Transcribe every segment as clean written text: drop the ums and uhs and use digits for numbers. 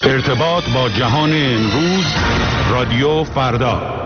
ارتباط با جهان امروز، رادیو فردا.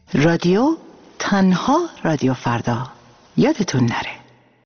رادیو تنها رادیو فردا، یادتون نره.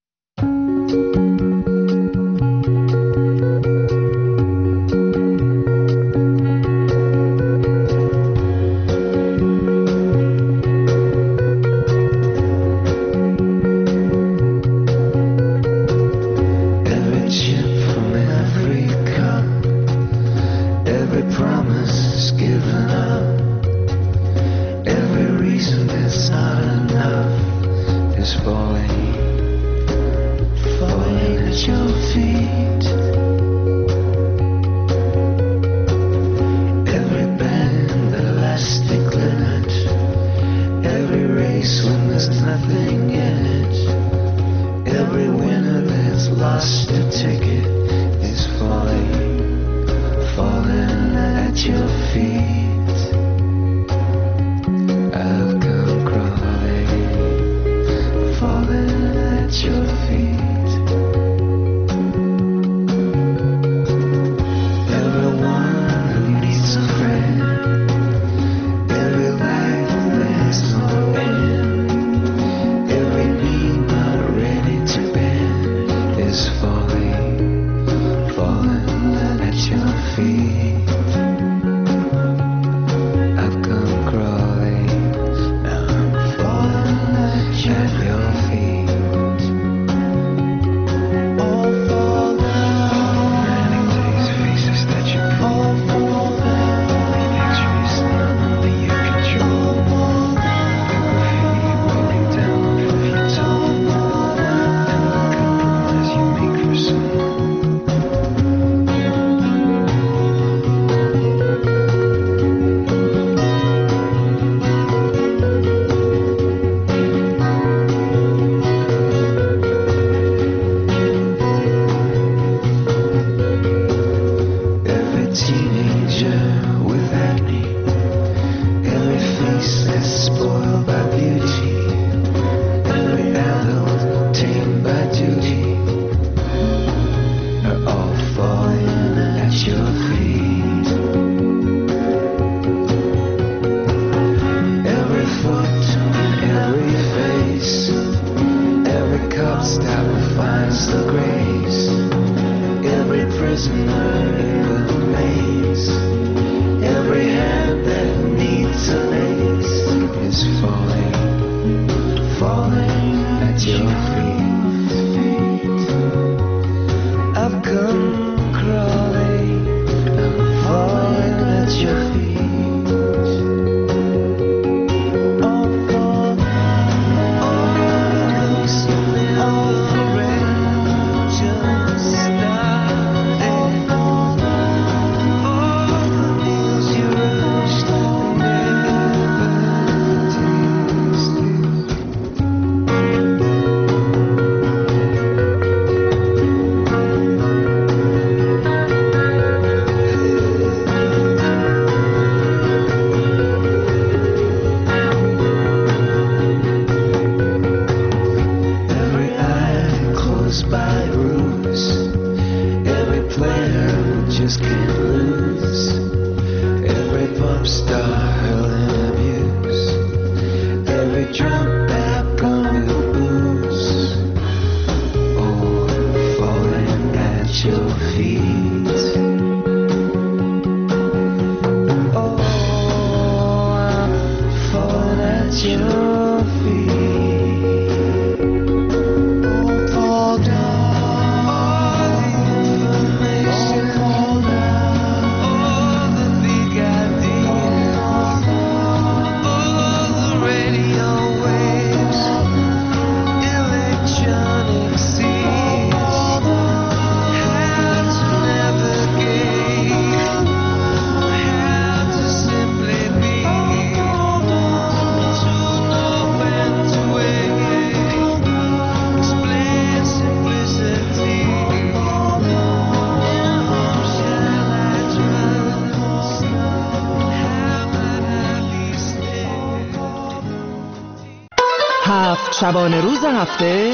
شبانه روز هفته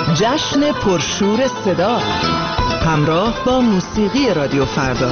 جشن پرشور صدا همراه با موسیقی رادیو فردا.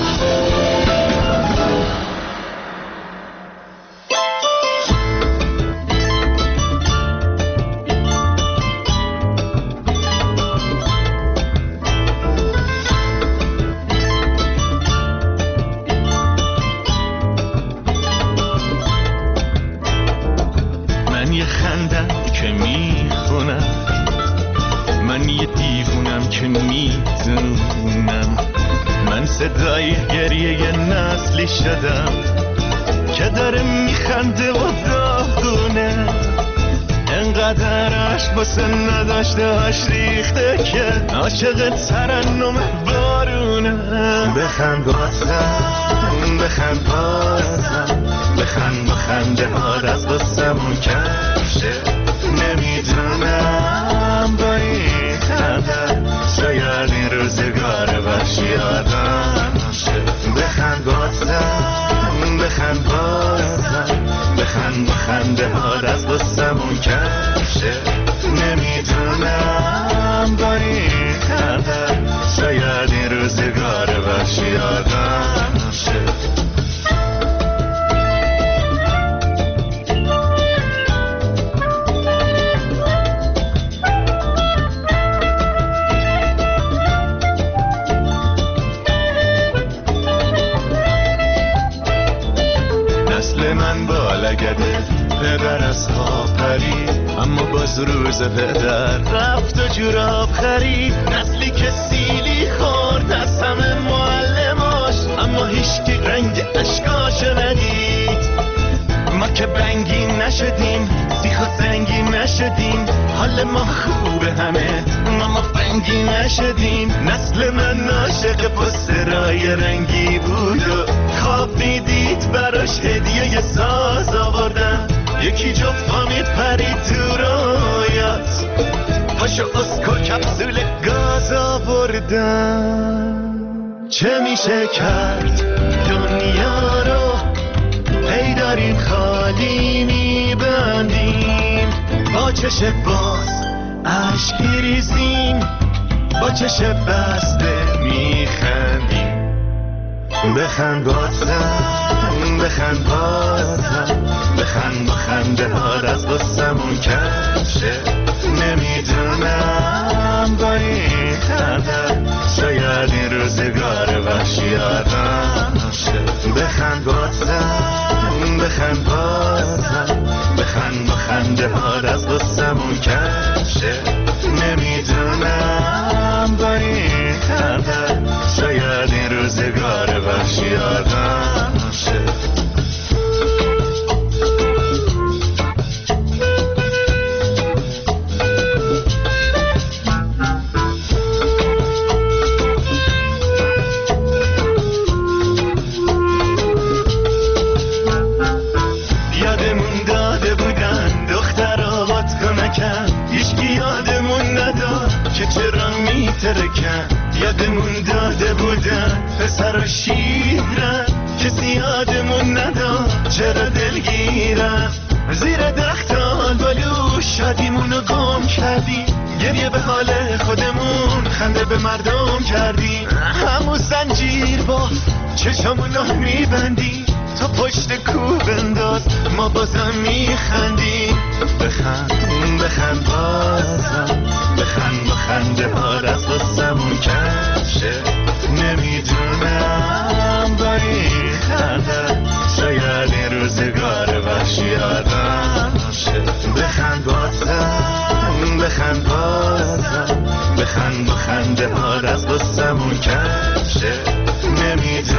گریه یه نسلی شدم که داره میخنده و داغونه، انقدر عشق واسه نداشتهاش ریخته که عاشق ترنم بارونه. بخند بازم، بخند بازم، بخند بخنده هات از قصمون کشه. نمیدونم با این خنده شاید این روزگار وحشی آدم شه. بخند بازم، بخند بازم، بخند بخنده هات از قصمون کشه. نمیدونم با این خنده شاید این روزگار وحشی آدم شه. پدر از خواب پرید اما باز روز پدر رفت و جوراب خرید. نسلی که سیلی خورد از همه معلماش اما هیچکی رنگ اشکاشو ندید. ما که بنگی نشدیم سیخ و زنگی نشدیم، حال ما خوبه همه ما فنگی نشدیم. نسل من عاشق پسترهای رنگی بود و خواب میدید براش هدیه ساز آوردن. یکی جفت پامید پرید تو رویات، پاشو اسکو کپسول گاز آوردن. چه میشه کرد دنیا رو هی داریم خالی میبندیم، با چش باز عشق ریزیم، با چش بسته میخندیم. بخند بازم، بخند بازم، بخند بخنده هات از قصمون کشه. نمیدونم با این خنده شاید این روزگار وحشی آدم شه. بخند بازم، بخند بازم، بخند بخنده هات از قصمون کشه. نمیدونم با این خنده شاید این روزگار وحشی آدم شه. یادمون داده بودن پسر و شیرن، کسی یادمون نداد چرا دلگیرن. زیر درخت آلبالو شادیمونو گم کردیم، گریه به حال خودمون خنده به مردم کردیم. همون زنجیر با چشمونو میبندیم، تو پشت کوه بنداز ما بازم میخندیم. بخند بخند بازم، بخند بخنده هات از قصمون کشه. نمیدونم با این خنده شاید این روزگار وحشی آدم شه. بخند بازم، بخند بازم، بخند بخنده هات از قصمون کشه.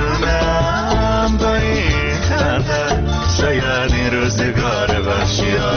نمیدونم با این خنده شاید این روزگار وحشی آدم